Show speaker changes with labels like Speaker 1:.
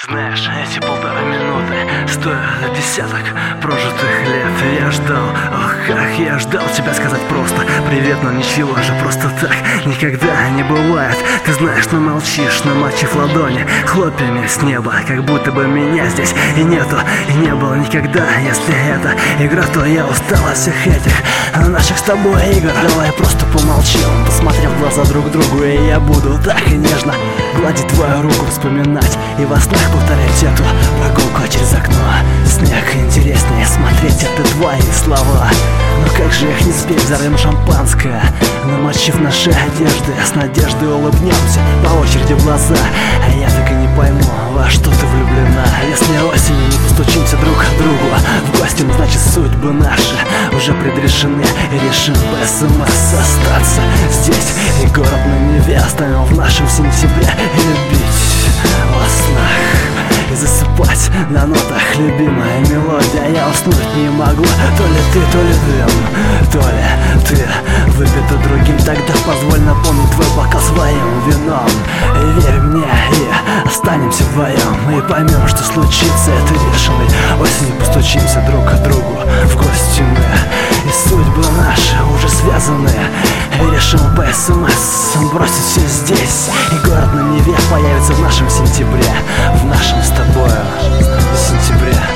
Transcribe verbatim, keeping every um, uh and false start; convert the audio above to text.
Speaker 1: Знаешь, эти полтора минуты стоят десяток прожитых лет. Я ждал, ох, как я ждал тебя сказать просто привет, но ничего же просто так никогда не бывает. Ты знаешь, но молчишь, намочив ладони хлопьями с неба, как будто бы меня здесь и нету, и не было никогда. Если это игра, то я устал от всех этих наших с тобой игр. Давай просто помолчим, посмотрев в глаза друг другу, и я буду так и нежно гладить твою руку, вспоминать и во снах повторять эту прогулку через окно. Снег интереснее смотреть, это твои слова. Но как же их не спеть, взорвем шампанское, намочив наши одежды, с надеждой улыбнемся по очереди в глаза. А я так и не пойму, во что ты влюблена. Если осенью не постучимся друг к другу в гости, ну значит судьбы наши уже предрешены, и решим по СМС остаться здесь. И город на Неве оставим в нашем сентябре, и любить во снах, и засыпать на нотах любимая мелодия. Я уснуть не могу, то ли ты, то ли дым, то ли ты выпита другим. Тогда позволь наполнить твой бокал своим вином. И верь мне, и останемся вдвоем, и поймем, что случится этой бешеной осенью. Постучимся друг к другу в гости мы, и судьбы наши уже связаны, и решим по СМС бросить все здесь. И город на Неве появится в нашем сентябре, в нашем с тобою сентябре.